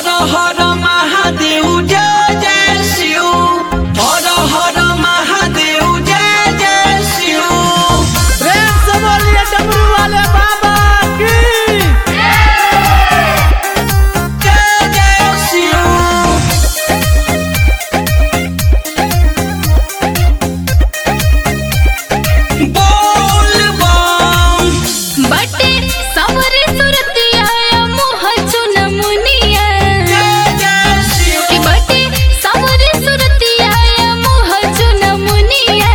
हर हर महादेव जय जय शिव, हर हर महादेव जय जय शिव। प्रेम से बोलिए डमरू वाले बाबा की जय जय शिव। बोल बम बटे सावरे सुरतिया मोह चुन मुनिया जय जय शिव। कि बटे सावरे सुरतिया मोह चुन मुनिया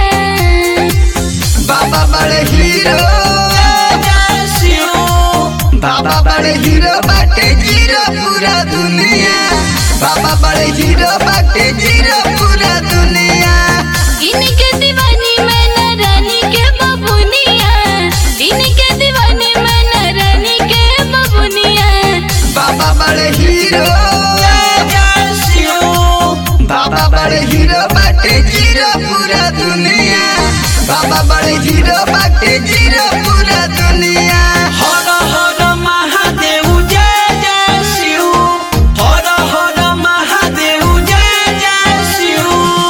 बाबा बड़े हीरो, जय जय शिव। बाबा बड़े हीरो बाटे जीरो पूरा दुनिया। बाबा बड़े हीरो बाटे जीरो पूरा दुनिया। इनके दीवानी मैं न रानी के बबुनिया, इनके दीवानी मैं न रानी के बबुनिया। बाबा बड़े हीरो, जय जय शिव। बाबा बड़े हीरो बाटे जीरो पूरा दुनिया। बाबा बड़े हीरो बाटे जीरो पूरा दुनिया। हर हर महादेव जय जय शिव, हर हर महादेव जय जय शिव।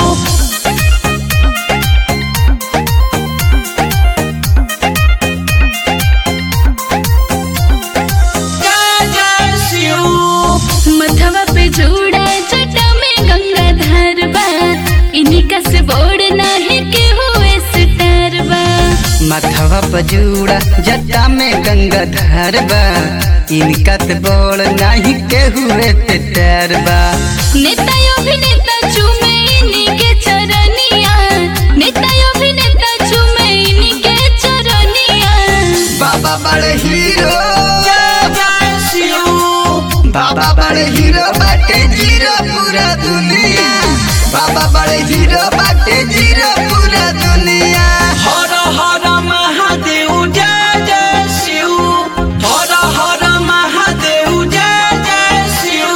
जय जय शिव। मथवा पे जोड़ा जटा में गंगाधार बा, इनका से बोर्ड नाही के हुए सितार बा। मथवा पजूड़ा जटा में गंगाधर बा। इनका तो बोल नहीं के हुए पितर बा। नेता अभिनेता चूमे इनके चरनिया, नेता अभिनेता चूमे इनके चरनिया। बाबा बड़े हीरो, जय जय शिव। बाबा बड़े हीरो बाटे जीरो पूरा दुनिया। बाबा बड़े हीरो बाटे जीरो पूरा दुनिया। हर हर महादेव जय जय शिव, हर हर महादेव जय जय शिव।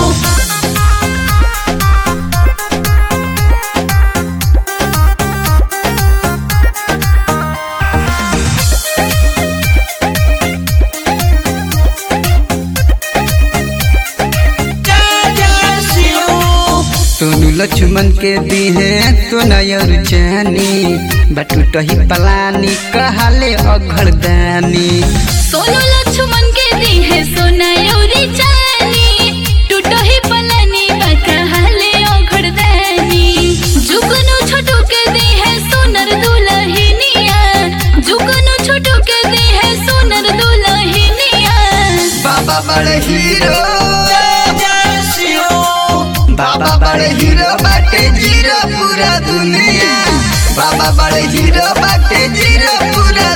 जय जय शिव। सोनू लक्ष्मण के दी है तो नयर जानी। बटूट ही पलानी कहले अघरदानी। सोनू लक्ष्मण के दी है सोना योरी जानी, टूटो ही पलानी बाका हाले ओघड़दानी। जुगनू छोटू के दी है सोनर दुलहिनिया, जुगनू छोटू के दी है सोनर दुलहिनिया। बाबा बड़े हीरो, जय जय शिव। बाबा बड़े हीरो बाटे जीरो पूरा दुनिया। बाबा बड़े हीरो बाटे जीरो पूरा